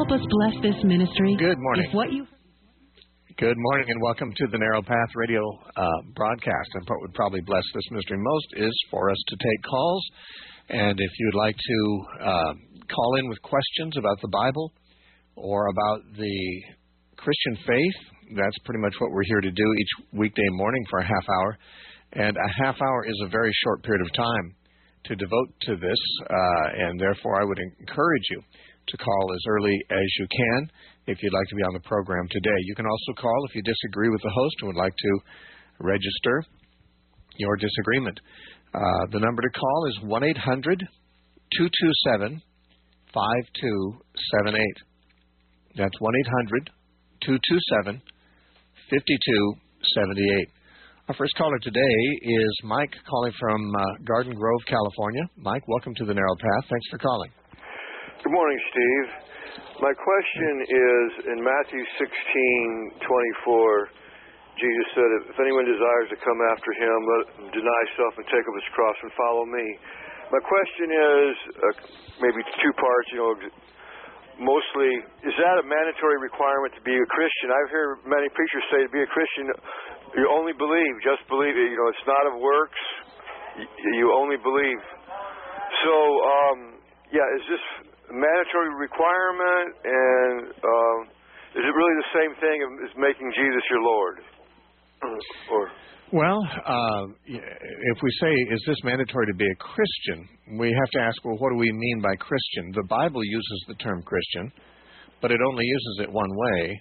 help us bless this ministry? Good morning. Good morning and welcome to the Narrow Path Radio broadcast. And what would probably bless this ministry most is for us to take calls. And if you'd like to call in with questions about the Bible or about the Christian faith, that's pretty much what we're here to do each weekday morning for a half hour. And a half hour is a very short period of time to devote to this, and therefore I would encourage you to call as early as you can if you'd like to be on the program today. You can also call if you disagree with the host and would like to register your disagreement. The number to call is 1-800-227-5278. That's 1-800-227-5278. Our first caller today is Mike calling from Garden Grove, California. Mike, welcome to the Narrow Path. Thanks for calling. Good morning, Steve. My question is, in Matthew 16:24, Jesus said, if anyone desires to come after him, let him deny self and take up his cross and follow me. My question is, maybe two parts, mostly, is that a mandatory requirement to be a Christian? I've heard many preachers say to be a Christian, you only believe, just believe. It's not of works. You only believe. So, is this a mandatory requirement, and is it really the same thing as making Jesus your Lord? Well, if we say, is this mandatory to be a Christian, we have to ask, well, what do we mean by Christian? The Bible uses the term Christian, but it only uses it one way.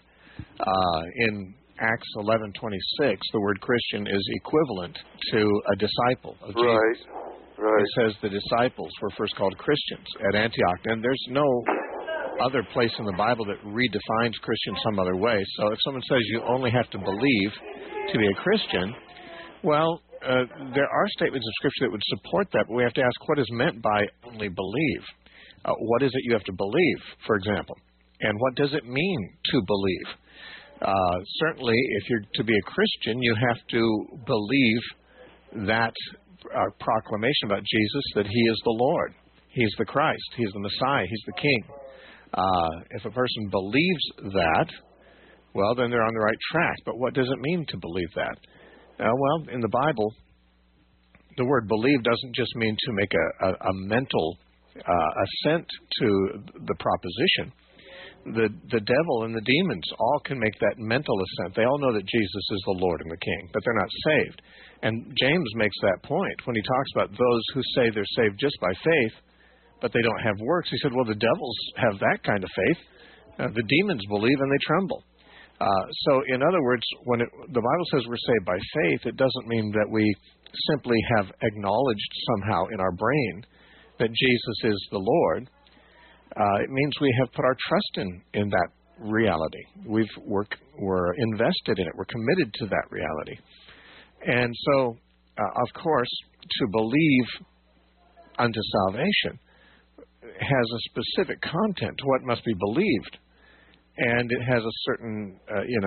In Acts 11:26, the word Christian is equivalent to a disciple of Jesus. Right. It says the disciples were first called Christians at Antioch, and there's no other place in the Bible that redefines Christian some other way. So if someone says you only have to believe to be a Christian, well, there are statements of Scripture that would support that, but we have to ask what is meant by only believe. What is it you have to believe, for example? And what does it mean to believe? Certainly, if you're to be a Christian, you have to believe that proclamation about Jesus, that He is the Lord, He's the Christ, He's the Messiah, He's the King. If a person believes that, well, then they're on the right track. But what does it mean to believe that? Well, in the Bible, the word believe doesn't just mean to make a mental assent to the proposition. The devil and the demons all can make that mental assent. They all know that Jesus is the Lord and the King, but they're not saved. And James makes that point when he talks about those who say they're saved just by faith, but they don't have works. He said, well, the devils have that kind of faith. The demons believe and they tremble. So, in other words, when the Bible says we're saved by faith, it doesn't mean that we simply have acknowledged somehow in our brain that Jesus is the Lord. It means we have put our trust in that reality. We're invested in it. We're committed to that reality. And so, of course, to believe unto salvation has a specific content to what must be believed. And it has a certain,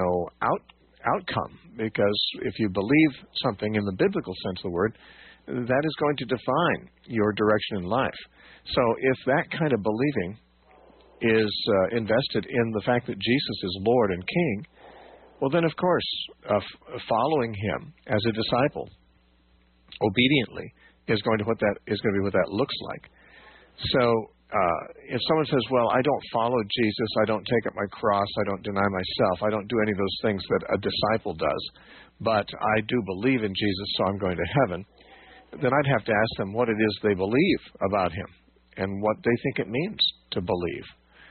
outcome, because if you believe something in the biblical sense of the word, that is going to define your direction in life. So if that kind of believing is invested in the fact that Jesus is Lord and King, well then, of course, following Him as a disciple obediently is going to be what that looks like. So if someone says, well, I don't follow Jesus, I don't take up my cross, I don't deny myself, I don't do any of those things that a disciple does, but I do believe in Jesus, so I'm going to heaven, then I'd have to ask them what it is they believe about Him and what they think it means to believe.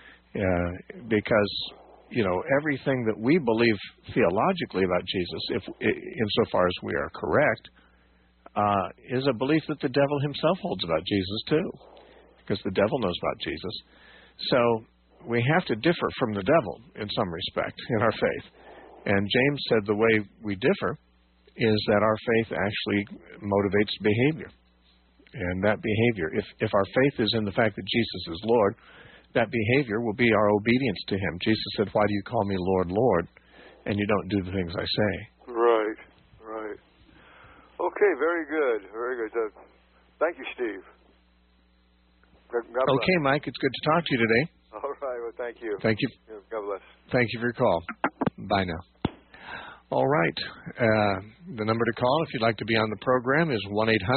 Because, everything that we believe theologically about Jesus, insofar as we are correct, is a belief that the devil himself holds about Jesus too, because the devil knows about Jesus. So we have to differ from the devil in some respect in our faith. And James said the way we differ is that our faith actually motivates behavior. And that behavior, if our faith is in the fact that Jesus is Lord, that behavior will be our obedience to Him. Jesus said, why do you call me Lord, Lord, and you don't do the things I say? Right. Okay, very good. Thank you, Steve. Okay, Mike, it's good to talk to you today. All right. Thank you. Thank you. God bless. Thank you for your call. Bye now. All right. The number to call if you'd like to be on the program is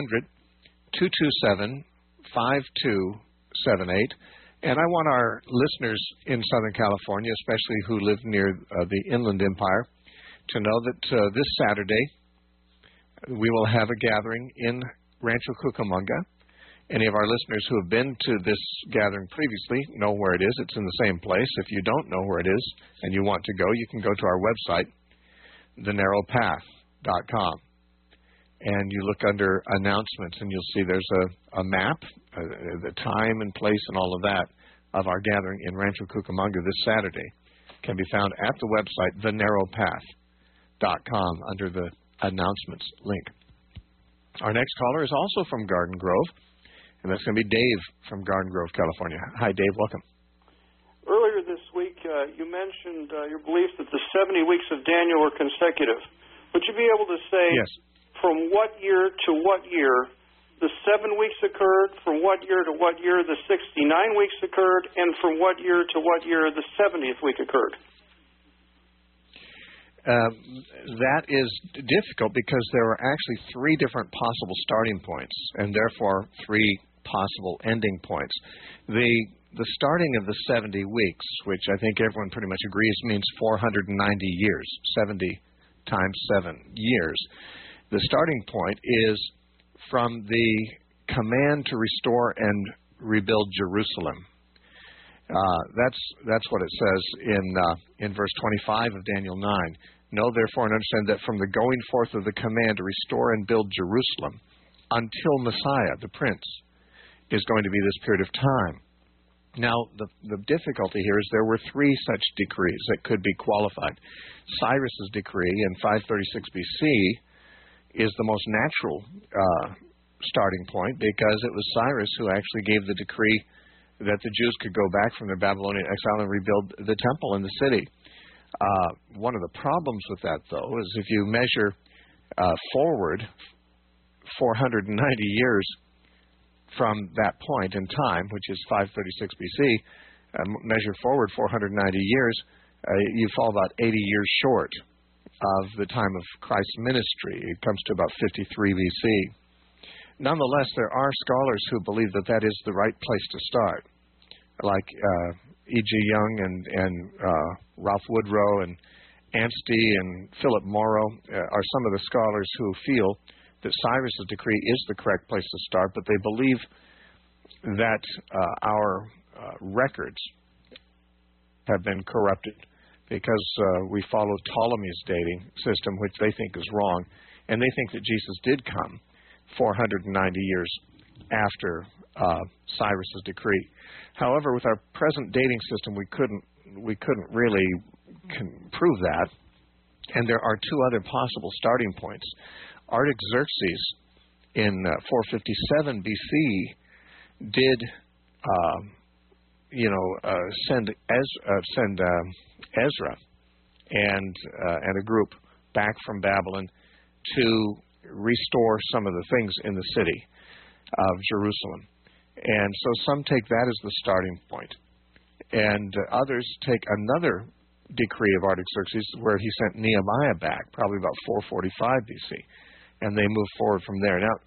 1-800-227-5278. And I want our listeners in Southern California, especially who live near the Inland Empire, to know that this Saturday we will have a gathering in Rancho Cucamonga. Any of our listeners who have been to this gathering previously know where it is. It's in the same place. If you don't know where it is and you want to go, you can go to our website, thenarrowpath.com. And you look under announcements, and you'll see there's a map, the time and place and all of that of our gathering in Rancho Cucamonga this Saturday. Can be found at the website, thenarrowpath.com, under the announcements link. Our next caller is also from Garden Grove, and that's going to be Dave from Garden Grove, California. Hi, Dave. Welcome. Earlier this week, you mentioned your belief that the 70 weeks of Daniel were consecutive. Would you be able to say yes, from what year to what year the 7 weeks occurred, from what year to what year the 69 weeks occurred, and from what year to what year the 70th week occurred? That is difficult because there are actually 3 different possible starting points and therefore 3 possible ending points. The starting of the 70 weeks, which I think everyone pretty much agrees means 490 years, 70 times 7 years. The starting point is from the command to restore and rebuild Jerusalem. That's what it says in verse 25 of Daniel 9. Know therefore and understand that from the going forth of the command to restore and build Jerusalem until Messiah, the Prince, is going to be this period of time. Now, the difficulty here is there were 3 such decrees that could be qualified. Cyrus's decree in 536 BC is the most natural starting point because it was Cyrus who actually gave the decree that the Jews could go back from their Babylonian exile and rebuild the temple and the city. One of the problems with that, though, is if you measure forward 490 years from that point in time, which is 536 BC, measure forward 490 years, you fall about 80 years short of the time of Christ's ministry. It comes to about 53 BC. Nonetheless, there are scholars who believe that that is the right place to start, like E.G. Young and Ralph Woodrow and Anstey and Philip Morrow are some of the scholars who feel that Cyrus's decree is the correct place to start, but they believe that our records have been corrupted because we follow Ptolemy's dating system, which they think is wrong, and they think that Jesus did come 490 years after Cyrus's decree. However, with our present dating system, we couldn't really prove that, and there are 2 other possible starting points. Artaxerxes in 457 BC did, send Ezra and a group back from Babylon to restore some of the things in the city of Jerusalem. And so some take that as the starting point. And others take another decree of Artaxerxes where he sent Nehemiah back, probably about 445 BC. And they move forward from there. Now,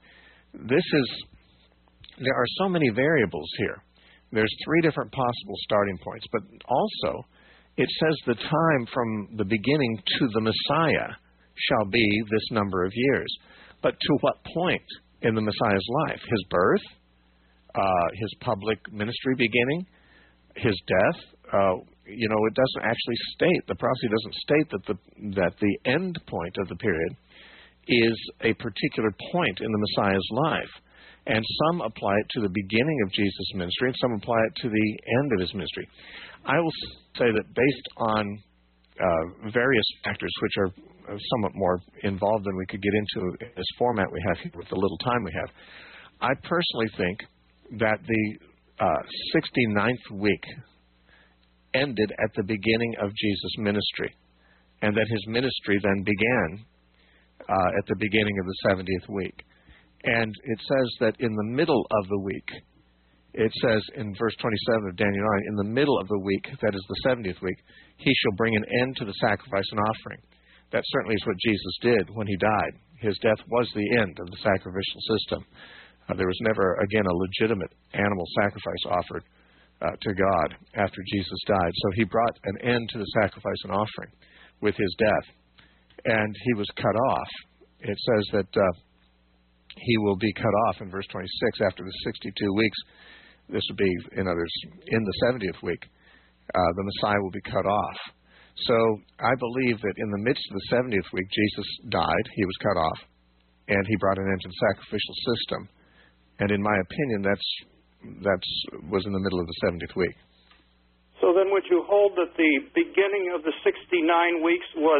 there are so many variables here. There's 3 different possible starting points, but also it says the time from the beginning to the Messiah shall be this number of years. But to what point in the Messiah's life? His birth, his public ministry beginning, his death? It doesn't actually state, the prophecy doesn't state that the end point of the period is a particular point in the Messiah's life. And some apply it to the beginning of Jesus' ministry, and some apply it to the end of his ministry. I will say that based on various factors, which are somewhat more involved than we could get into in this format we have here with the little time we have, I personally think that the 69th week ended at the beginning of Jesus' ministry, and that his ministry then began at the beginning of the 70th week. And it says that in the middle of the week It says in verse 27 of Daniel 9, in the middle of the week, that is the 70th week, he shall bring an end to the sacrifice and offering. That certainly is what Jesus did when he died. His death was the end of the sacrificial system. There was never, again, a legitimate animal sacrifice offered to God after Jesus died. So he brought an end to the sacrifice and offering with his death. And he was cut off. It says that he will be cut off in verse 26 after the 62 weeks. This would be, in others, in the 70th week. The Messiah will be cut off. So I believe that in the midst of the 70th week, Jesus died, he was cut off, and he brought an end to the sacrificial system. And in my opinion, that was in the middle of the 70th week. So then would you hold that the beginning of the 69 weeks was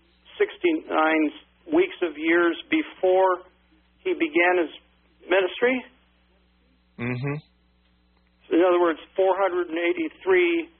69 weeks of years before he began his ministry? Mm-hmm. So in other words, 483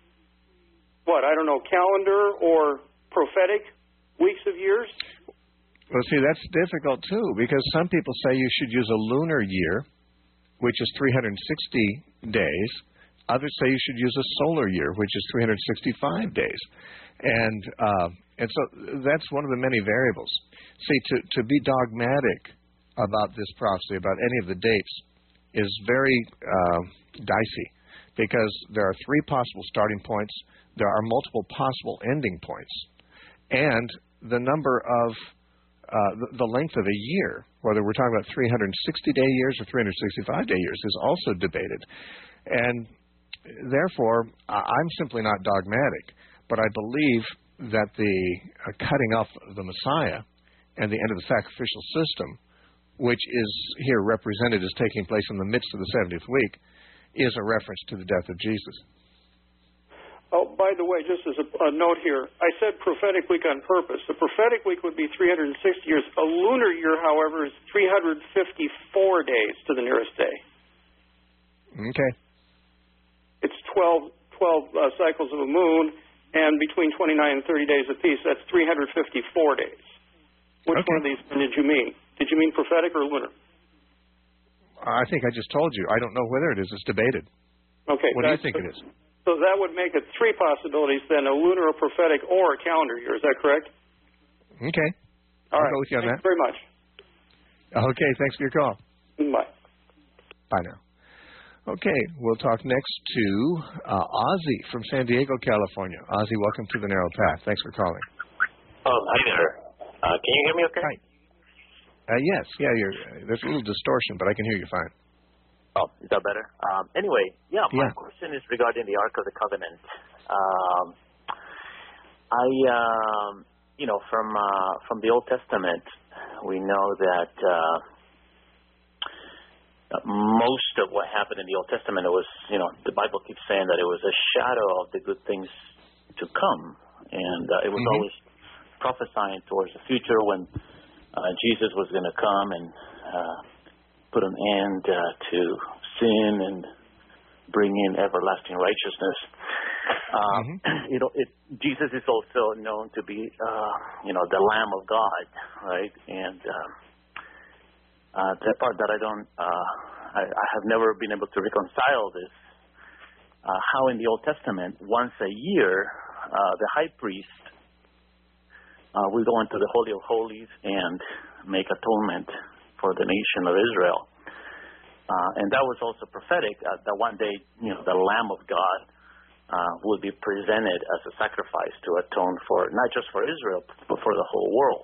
calendar or prophetic weeks of years? Well, see, that's difficult, too, because some people say you should use a lunar year, which is 360 days. Others say you should use a solar year, which is 365 days. And so that's one of the many variables. See, to be dogmatic about this prophecy, about any of the dates, is very dicey, because there are three possible starting points. There are multiple possible ending points. And the number of, the length of a year, whether we're talking about 360-day years or 365-day years, is also debated. And therefore, I'm simply not dogmatic, but I believe that the cutting off of the Messiah and the end of the sacrificial system, which is here represented as taking place in the midst of the 70th week, is a reference to the death of Jesus. Oh, by the way, just as a note here, I said prophetic week on purpose. The prophetic week would be 360 years. A lunar year, however, is 354 days to the nearest day. Okay. It's 12 cycles of a moon, and between 29 and 30 days apiece. That's 354 days. Which one of these did you mean? Did you mean prophetic or lunar? I think I just told you. I don't know whether it is. It's debated. Okay. What do you think it is? So that would make it three possibilities then, a lunar, a prophetic, or a calendar year. Is that correct? Okay. All I'll right. go with you on that. Thank you very much. Okay. Thanks for your call. Bye. Bye now. Okay. We'll talk next to Ozzy from San Diego, California. Ozzy, welcome to the Narrow Path. Thanks for calling. Hi there. Can you hear me okay? Hi. Yes. Yeah, there's a little distortion, but I can hear you fine. Oh, is that better? Anyway, my question is regarding the Ark of the Covenant. From the Old Testament, we know that most of what happened in the Old Testament, it was, the Bible keeps saying that it was a shadow of the good things to come, and it was always prophesying towards the future when Jesus was going to come and put an end to sin and bring in everlasting righteousness. Jesus is also known to be, the Lamb of God, right? And that part that I have never been able to reconcile this. How in the Old Testament, once a year, the high priest will go into the Holy of Holies and make atonement for the nation of Israel. And that was also prophetic, that one day, the Lamb of God would be presented as a sacrifice to atone for, not just for Israel, but for the whole world.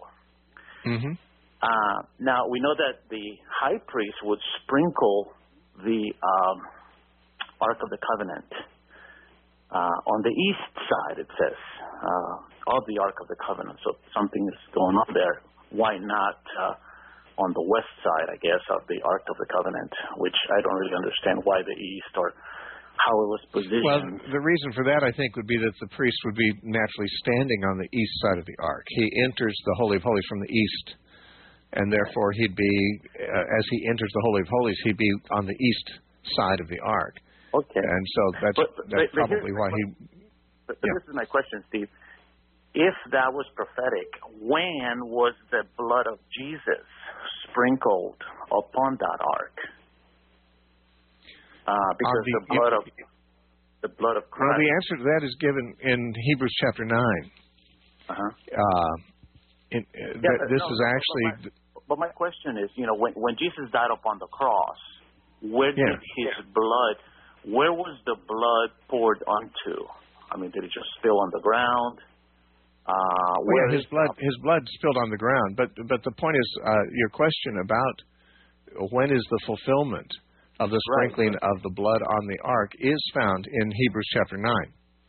Now, we know that the high priest would sprinkle the Ark of the Covenant on the east side, it says, of the Ark of the Covenant. So something is going on there. Why not on the west side, I guess, of the Ark of the Covenant, which I don't really understand why the east or how it was positioned. Well, the reason for that, I think, would be that the priest would be naturally standing on the east side of the Ark. He enters the Holy of Holies from the east, and therefore he'd be, as he enters the Holy of Holies, he'd be on the east side of the Ark. Okay. And so that's probably why he... But this is my question, Steve. If that was prophetic, when was the blood of Jesus sprinkled upon that Ark? Because the blood of Christ. Well, the answer to that is given in Hebrews chapter 9. This is actually. But my question is, when Jesus died upon the cross, where did his blood? Where was the blood poured onto? I mean, did it just spill on the ground? His blood spilled on the ground. But the point is, your question about when is the fulfillment of the sprinkling of the blood on the ark is found in Hebrews chapter 9.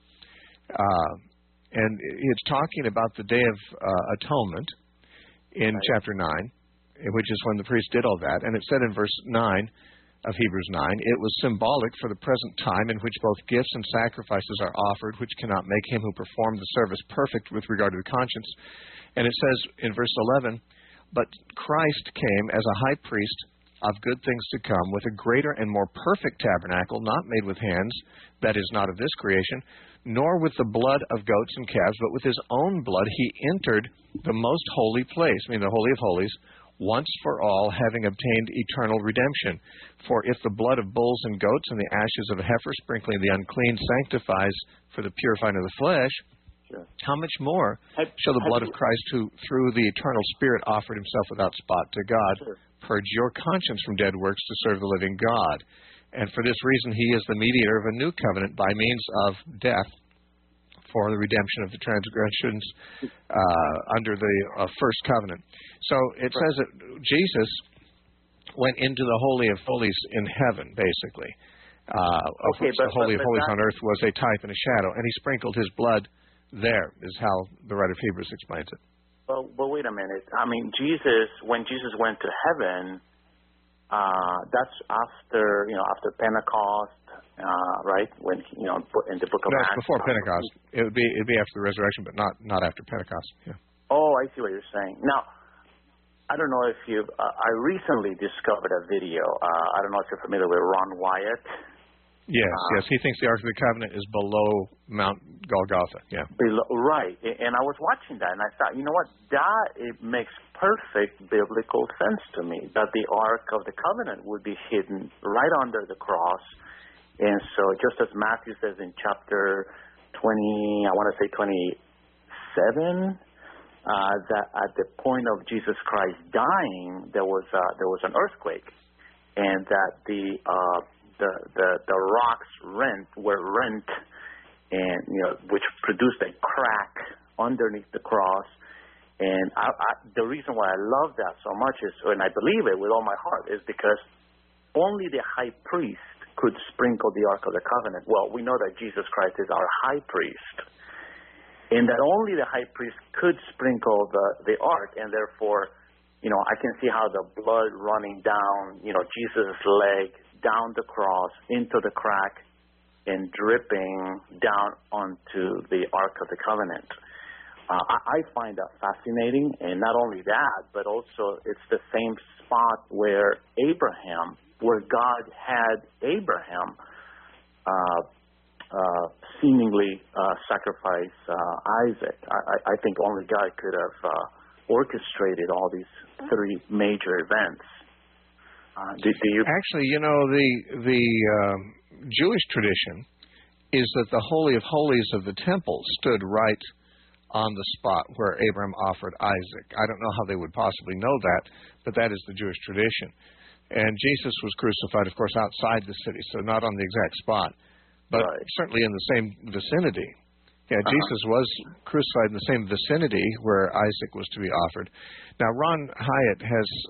And it's talking about the Day of Atonement in chapter 9, which is when the priest did all that. And it said in verse 9 of Hebrews 9, it was symbolic for the present time in which both gifts and sacrifices are offered, which cannot make him who performed the service perfect with regard to the conscience. And it says in verse 11, but Christ came as a high priest of good things to come, with a greater and more perfect tabernacle, not made with hands, that is not of this creation, nor with the blood of goats and calves, but with his own blood he entered the most holy place, meaning the Holy of Holies, once for all, having obtained eternal redemption. For if the blood of bulls and goats and the ashes of a heifer sprinkling the unclean sanctifies for the purifying of the flesh, how much more shall the blood of Christ, who through the eternal Spirit offered himself without spot to God, purge your conscience from dead works to serve the living God? And for this reason he is the mediator of a new covenant by means of death for the redemption of the transgressions under the first covenant. So it says that Jesus went into the Holy of Holies in heaven, basically. Of which the Holy of Holies on earth was a type and a shadow, and he sprinkled his blood there, is how the writer of Hebrews explains it. Well, wait a minute. I mean, when Jesus went to heaven, that's after Pentecost, right? When in the book of Acts. That's before Pentecost. It would be after the resurrection, but not after Pentecost. Yeah. Oh, I see what you're saying. Now, I don't know if I recently discovered a video. I don't know if you're familiar with Ron Wyatt. Yes. He thinks the Ark of the Covenant is below Mount Golgotha. Yeah. Right. And I was watching that, and I thought, it makes perfect biblical sense to me, that the Ark of the Covenant would be hidden right under the cross. And so just as Matthew says in chapter 20, I want to say 27, that at the point of Jesus Christ dying, there was an earthquake, and that the rocks were rent, and which produced a crack underneath the cross. And the reason why I love that so much is, and I believe it with all my heart, is because only the high priest could sprinkle the Ark of the Covenant. Well, we know that Jesus Christ is our high priest, and that only the high priest could sprinkle the Ark, and therefore, I can see how the blood running down, Jesus' leg, down the cross, into the crack, and dripping down onto the Ark of the Covenant. I find that fascinating, and not only that, but also it's the same spot where God had Abraham seemingly sacrifice Isaac. I think only God could have orchestrated all these three major events. Do you? Actually, the Jewish tradition is that the Holy of Holies of the temple stood right on the spot where Abraham offered Isaac. I don't know how they would possibly know that, but that is the Jewish tradition. And Jesus was crucified, of course, outside the city, so not on the exact spot, but certainly in the same vicinity. Yeah, Jesus was crucified in the same vicinity where Isaac was to be offered. Now, Ron Hyatt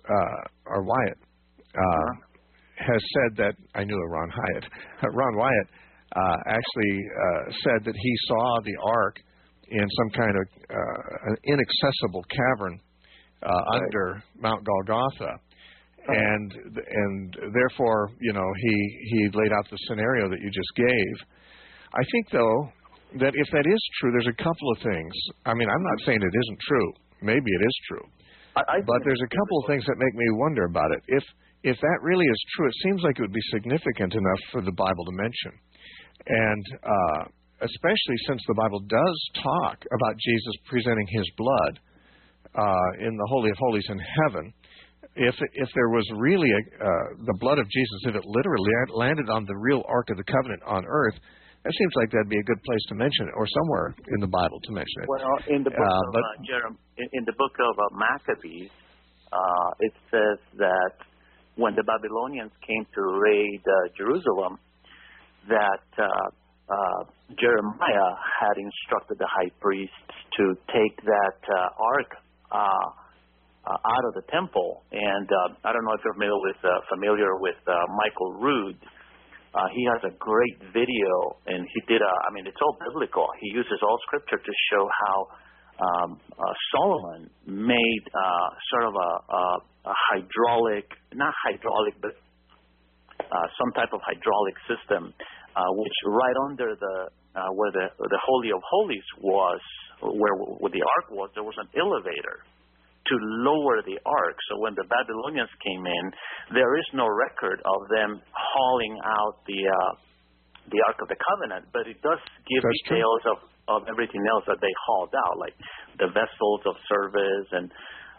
has said that, I knew a Ron Hyatt, Ron Wyatt actually said that he saw the ark in some kind of an inaccessible cavern under Mount Golgotha. And therefore, he laid out the scenario that you just gave. I think, though, that if that is true, there's a couple of things. I mean, I'm not saying it isn't true. Maybe it is true. But there's a couple of things that make me wonder about it. If that really is true, it seems like it would be significant enough for the Bible to mention. And especially since the Bible does talk about Jesus presenting his blood in the Holy of Holies in heaven, if there was really the blood of Jesus, if it literally landed on the real Ark of the Covenant on earth, that seems like that'd be a good place to mention it, or somewhere in the Bible to mention it. Well, in the book in the book of Maccabees, it says that when the Babylonians came to raid Jerusalem, that Jeremiah had instructed the high priests to take that ark out of the temple. And I don't know if you're familiar with Michael Rood. He has a great video, and he did it's all biblical. He uses all scripture to show how Solomon made sort of a hydraulic, not hydraulic, but some type of hydraulic system, which right under where the Holy of Holies was, where the ark was, there was an elevator to lower the ark. So when the Babylonians came in, there is no record of them hauling out the Ark of the Covenant, but it does give details of everything else that they hauled out, like the vessels of service and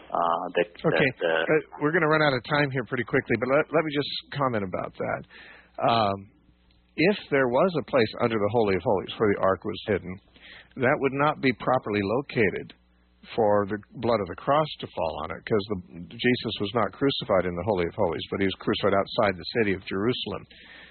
we're going to run out of time here pretty quickly, but let me just comment about that. If there was a place under the Holy of Holies where the Ark was hidden, that would not be properly located for the blood of the cross to fall on it, because Jesus was not crucified in the Holy of Holies, but he was crucified outside the city of Jerusalem.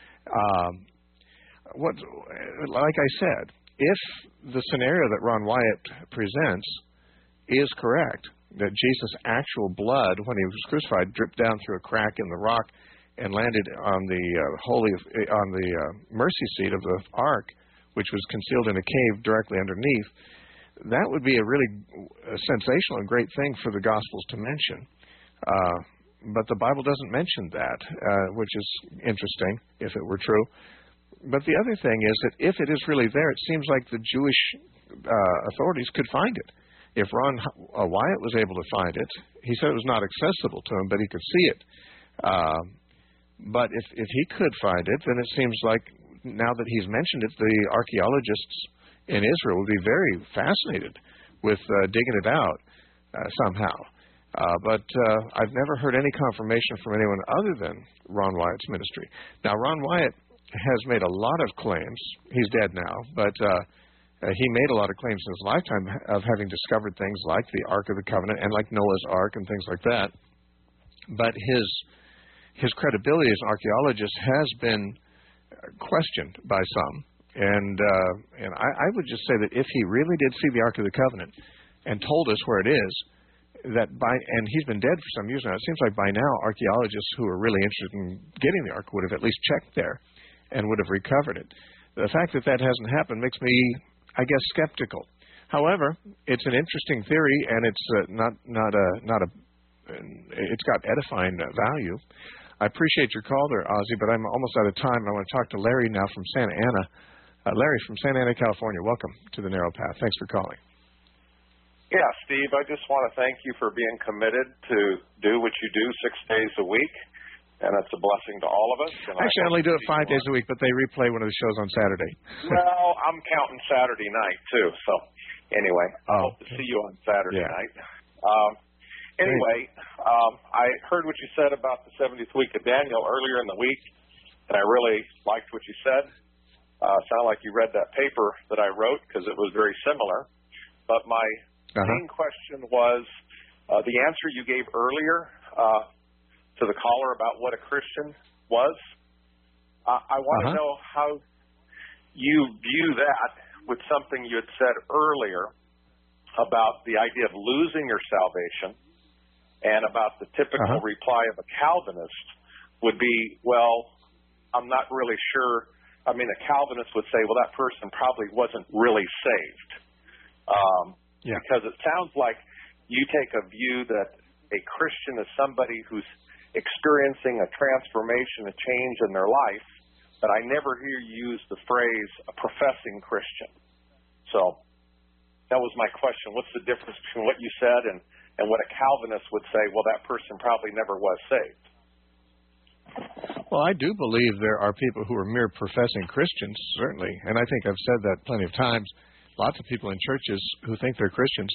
Like I said, if the scenario that Ron Wyatt presents is correct, that Jesus' actual blood, when he was crucified, dripped down through a crack in the rock and landed on the mercy seat of the ark, which was concealed in a cave directly underneath, that would be a really sensational and great thing for the Gospels to mention. But the Bible doesn't mention that, which is interesting, if it were true. But the other thing is that if it is really there, it seems like the Jewish authorities could find it. If Ron Wyatt was able to find it, he said it was not accessible to him, but he could see it. But if he could find it, then it seems like now that he's mentioned it, the archaeologists in Israel would be very fascinated with digging it out somehow. But I've never heard any confirmation from anyone other than Ron Wyatt's ministry. Now, Ron Wyatt has made a lot of claims. He's dead now, but he made a lot of claims in his lifetime of having discovered things like the Ark of the Covenant and like Noah's Ark and things like that. But his credibility as an archaeologist has been questioned by some. And I would just say that if he really did see the Ark of the Covenant and told us where it is, and he's been dead for some years now, it seems like by now archaeologists who are really interested in getting the Ark would have at least checked there and would have recovered it. The fact that that hasn't happened makes me, I guess, skeptical. However, it's an interesting theory, and it's it's got edifying value. I appreciate your call there, Ozzy, but I'm almost out of time. I want to talk to Larry now from Santa Ana. Larry from Santa Ana, California, welcome to the Narrow Path. Thanks for calling. Yeah, Steve, I just want to thank you for being committed to do what you do 6 days a week, and it's a blessing to all of us. And actually, I only do it 5 days a week, but they replay one of the shows on Saturday. Well, I'm counting Saturday night, too. So, anyway, I hope to see you on Saturday night. I heard what you said about the 70th week of Daniel earlier in the week, and I really liked what you said. Sounded like you read that paper that I wrote, because it was very similar. But my main question was the answer you gave earlier to the caller about what a Christian was. I want to know how you view that with something you had said earlier about the idea of losing your salvation, and about the typical reply of a Calvinist would be, well, I'm not really sure. I mean, a Calvinist would say, well, that person probably wasn't really saved. Because it sounds like you take a view that a Christian is somebody who's experiencing a transformation, a change in their life, but I never hear you use the phrase a professing Christian. So that was my question. What's the difference between what you said and what a Calvinist would say, well, that person probably never was saved? Well, I do believe there are people who are mere professing Christians, certainly, and I think I've said that plenty of times. Lots of people in churches who think they're Christians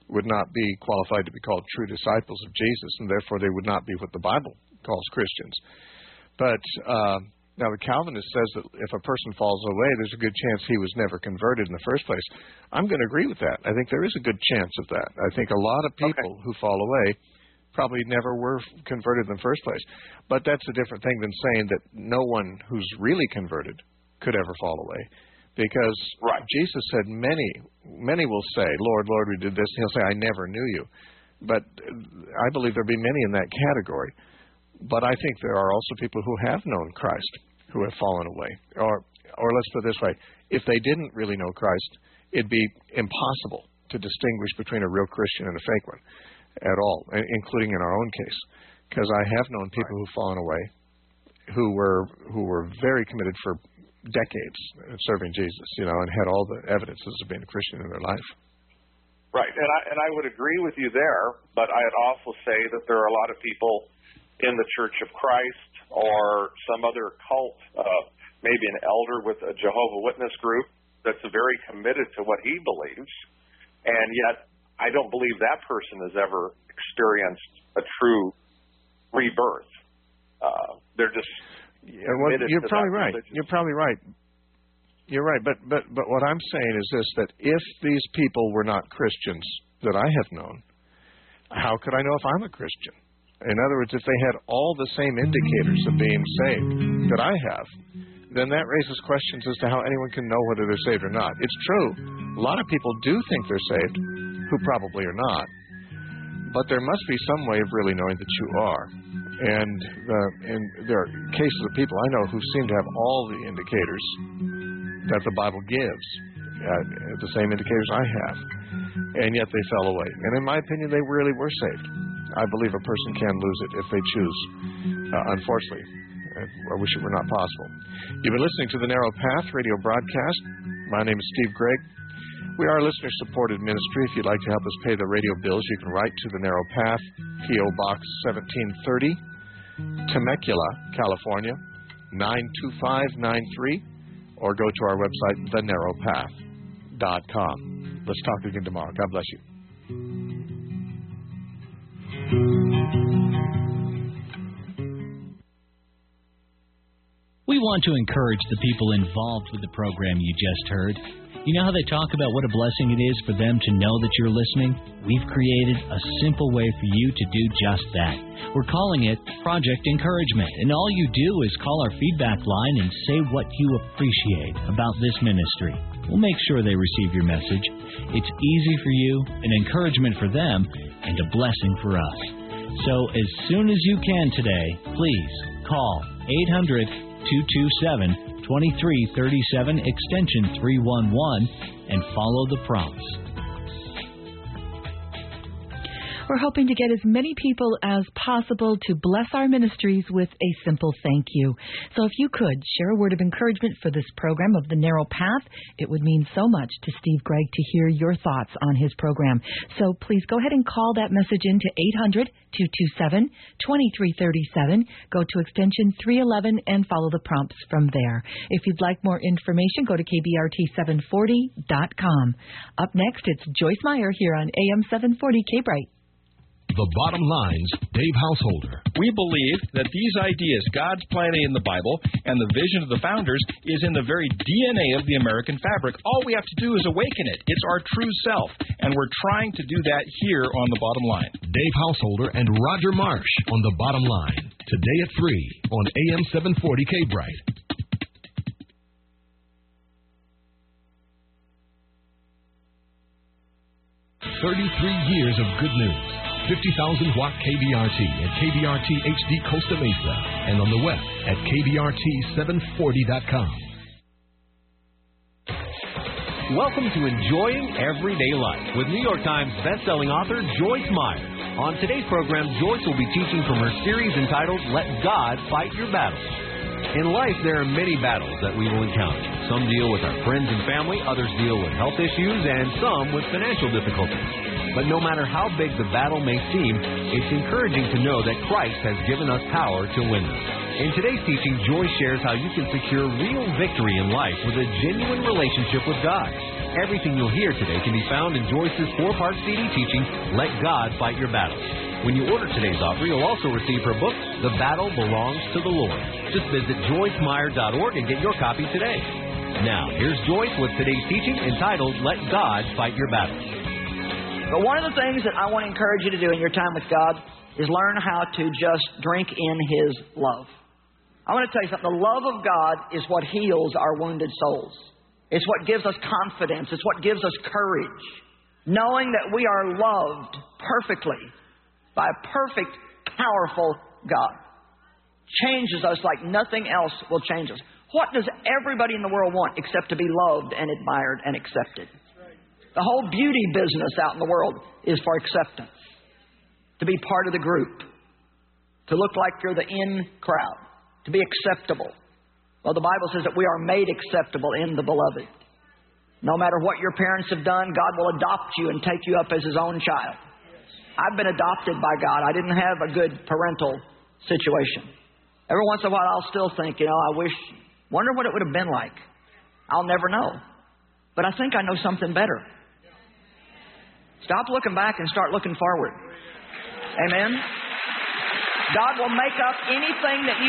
would not be qualified to be called true disciples of Jesus, and therefore they would not be what the Bible calls Christians. But now the Calvinist says that if a person falls away, there's a good chance he was never converted in the first place. I'm going to agree with that. I think there is a good chance of that. I think a lot of people who fall away probably never were converted in the first place. But that's a different thing than saying that no one who's really converted could ever fall away. Because Jesus said many will say, Lord, Lord, we did this. And he'll say, I never knew you. But I believe there'll be many in that category. But I think there are also people who have known Christ who have fallen away. Or let's put it this way, if they didn't really know Christ, it'd be impossible to distinguish between a real Christian and a fake one at all, including in our own case. Because I have known people who've fallen away who were very committed for decades serving Jesus, and had all the evidences of being a Christian in their life. Right, and I would agree with you there, but I'd also say that there are a lot of people in the Church of Christ or some other cult, maybe an elder with a Jehovah's Witness group that's very committed to what he believes, and yet I don't believe that person has ever experienced a true rebirth. They're just you're probably right. You're probably right. You're right. But what I'm saying is this: that if these people were not Christians that I have known, how could I know if I'm a Christian? In other words, if they had all the same indicators of being saved that I have, then that raises questions as to how anyone can know whether they're saved or not. It's true. A lot of people do think they're saved, who probably are not. But there must be some way of really knowing that you are. And there are cases of people I know who seem to have all the indicators that the Bible gives, the same indicators I have, and yet they fell away. And in my opinion, they really were saved. I believe a person can lose it if they choose, unfortunately. I wish it were not possible. You've been listening to the Narrow Path radio broadcast. My name is Steve Gregg. We are a listener-supported ministry. If you'd like to help us pay the radio bills, you can write to the Narrow Path, P.O. Box 1730, Temecula, California, 92593, or go to our website, thenarrowpath.com. Let's talk again tomorrow. God bless you. We want to encourage the people involved with the program you just heard. You know how they talk about what a blessing it is for them to know that you're listening? We've created a simple way for you to do just that. We're calling it Project Encouragement, and all you do is call our feedback line and say what you appreciate about this ministry. We'll make sure they receive your message. It's easy for you, an encouragement for them, and a blessing for us. So as soon as you can today, please call 800-227-2337, extension 311, and follow the prompts. We're hoping to get as many people as possible to bless our ministries with a simple thank you. So if you could share a word of encouragement for this program of The Narrow Path, it would mean so much to Steve Gregg to hear your thoughts on his program. So please go ahead and call that message in to 800-227-2337. Go to extension 311 and follow the prompts from there. If you'd like more information, go to KBRT740.com. Up next, it's Joyce Meyer here on AM 740 K-Bright. The Bottom Line's Dave Householder. We believe that these ideas, God's plan in the Bible, and the vision of the founders is in the very DNA of the American fabric. All we have to do is awaken it. It's our true self, and we're trying to do that here on The Bottom Line. Dave Householder and Roger Marsh on The Bottom Line, today at 3 on AM 740 K-Bright. Years of good news. 50,000-watt KBRT at KBRT HD Costa Mesa and on the web at KBRT740.com. Welcome to Enjoying Everyday Life with New York Times bestselling author Joyce Meyer. On today's program, Joyce will be teaching from her series entitled Let God Fight Your Battles. In life, there are many battles that we will encounter. Some deal with our friends and family, others deal with health issues, and some with financial difficulties. But no matter how big the battle may seem, it's encouraging to know that Christ has given us power to win them. In today's teaching, Joyce shares how you can secure real victory in life with a genuine relationship with God. Everything you'll hear today can be found in Joyce's 4-part CD teaching, Let God Fight Your Battles. When you order today's offer, you'll also receive her book, The Battle Belongs to the Lord. Just visit joycemeyer.org and get your copy today. Now, here's Joyce with today's teaching entitled, Let God Fight Your Battles. But one of the things that I want to encourage you to do in your time with God is learn how to just drink in His love. I want to tell you something. The love of God is what heals our wounded souls. It's what gives us confidence. It's what gives us courage. Knowing that we are loved perfectly by a perfect, powerful God. Changes us like nothing else will change us. What does everybody in the world want except to be loved and admired and accepted? The whole beauty business out in the world is for acceptance. To be part of the group. To look like you're the in crowd. To be acceptable. Well, the Bible says that we are made acceptable in the beloved. No matter what your parents have done, God will adopt you and take you up as His own child. I've been adopted by God. I didn't have a good parental situation. Every once in a while I'll still think, wonder what it would have been like. I'll never know. But I think I know something better. Stop looking back and start looking forward. Amen? God will make up anything that you